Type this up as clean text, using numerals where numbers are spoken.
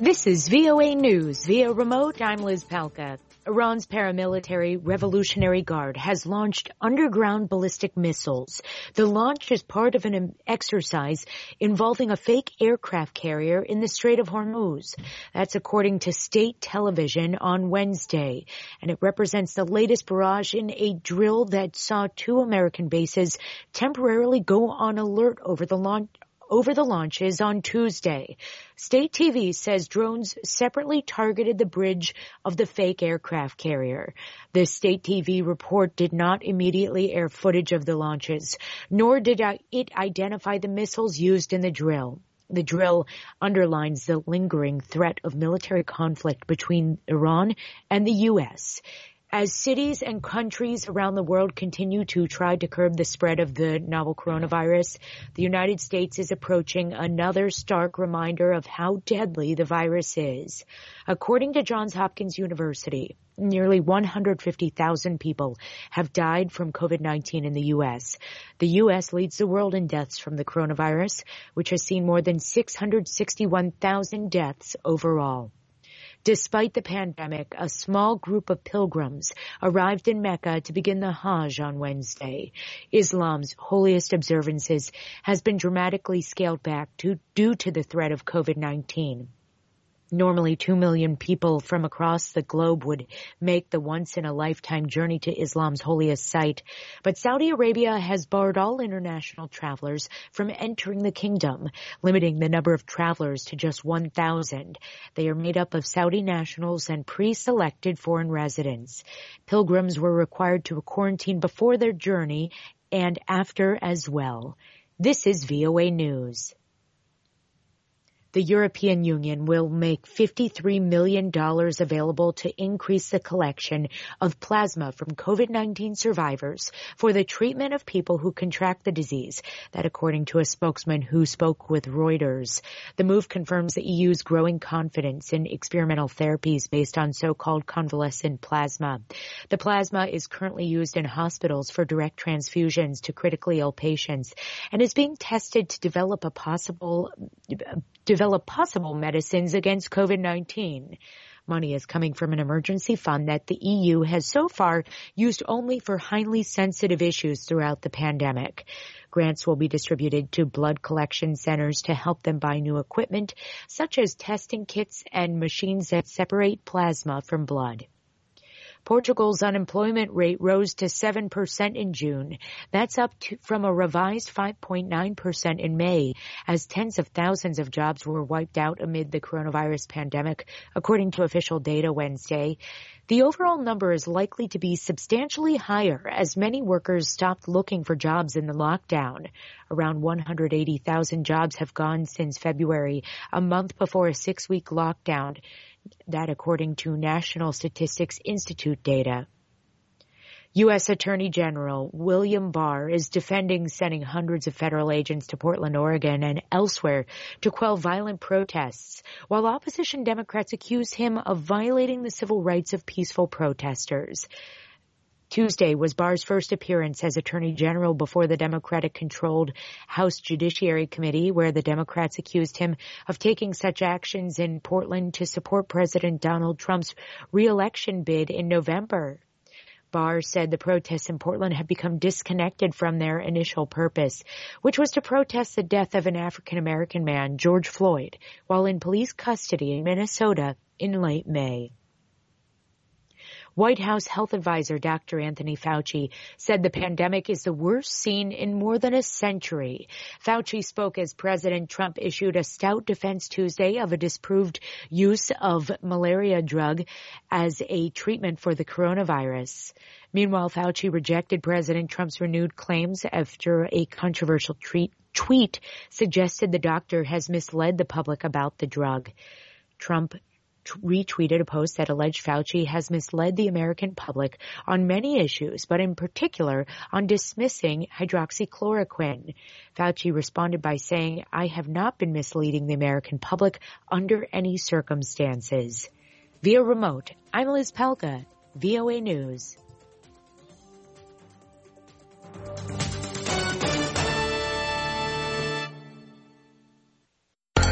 This is VOA News. Via remote, I'm Liz Palka. Iran's paramilitary Revolutionary Guard has launched underground ballistic missiles. The launch is part of an exercise involving a fake aircraft carrier in the Strait of Hormuz. That's according to state television on Wednesday. And it represents the latest barrage in a drill that saw two American bases temporarily go on alert over the launches on Tuesday. State TV says drones separately targeted the bridge of the fake aircraft carrier. The state TV report did not immediately air footage of the launches, nor did it identify the missiles used in the drill. The drill underlines the lingering threat of military conflict between Iran and the U.S. As cities and countries around the world continue to try to curb the spread of the novel coronavirus, the United States is approaching another stark reminder of how deadly the virus is. According to Johns Hopkins University, nearly 150,000 people have died from COVID-19 in the U.S. The U.S. leads the world in deaths from the coronavirus, which has seen more than 661,000 deaths overall. Despite the pandemic, a small group of pilgrims arrived in Mecca to begin the Hajj on Wednesday. Islam's holiest observances has been dramatically scaled back due to the threat of COVID-19. Normally, 2 million people from across the globe would make the once-in-a-lifetime journey to Islam's holiest site. But Saudi Arabia has barred all international travelers from entering the kingdom, limiting the number of travelers to just 1,000. They are made up of Saudi nationals and pre-selected foreign residents. Pilgrims were required to quarantine before their journey and after as well. This is VOA News. The European Union will make $53 million available to increase the collection of plasma from COVID-19 survivors for the treatment of people who contract the disease. That according to a spokesman who spoke with Reuters. The move confirms the EU's growing confidence in experimental therapies based on so-called convalescent plasma. The plasma is currently used in hospitals for direct transfusions to critically ill patients and is being tested to develop possible medicines against COVID-19. Money is coming from an emergency fund that the EU has so far used only for highly sensitive issues throughout the pandemic. Grants will be distributed to blood collection centers to help them buy new equipment, such as testing kits and machines that separate plasma from blood. Portugal's unemployment rate rose to 7% in June. That's up from a revised 5.9% in May, as tens of thousands of jobs were wiped out amid the coronavirus pandemic, according to official data Wednesday. The overall number is likely to be substantially higher as many workers stopped looking for jobs in the lockdown. Around 180,000 jobs have gone since February, a month before a 6-week lockdown. That according to National Statistics Institute data. U.S. Attorney General William Barr is defending sending hundreds of federal agents to Portland, Oregon and elsewhere to quell violent protests, while opposition Democrats accuse him of violating the civil rights of peaceful protesters. Tuesday was Barr's first appearance as Attorney General before the Democratic-controlled House Judiciary Committee, where the Democrats accused him of taking such actions in Portland to support President Donald Trump's re-election bid in November. Barr said the protests in Portland have become disconnected from their initial purpose, which was to protest the death of an African-American man, George Floyd, while in police custody in Minnesota in late May. White House health advisor Dr. Anthony Fauci said the pandemic is the worst seen in more than a century. Fauci spoke as President Trump issued a stout defense Tuesday of a disproved use of malaria drug as a treatment for the coronavirus. Meanwhile, Fauci rejected President Trump's renewed claims after a controversial tweet suggested the doctor has misled the public about the drug. Trump retweeted a post that alleged Fauci has misled the American public on many issues, but in particular on dismissing hydroxychloroquine. Fauci responded by saying, "I have not been misleading the American public under any circumstances." Via remote, I'm Liz Palka, VOA News.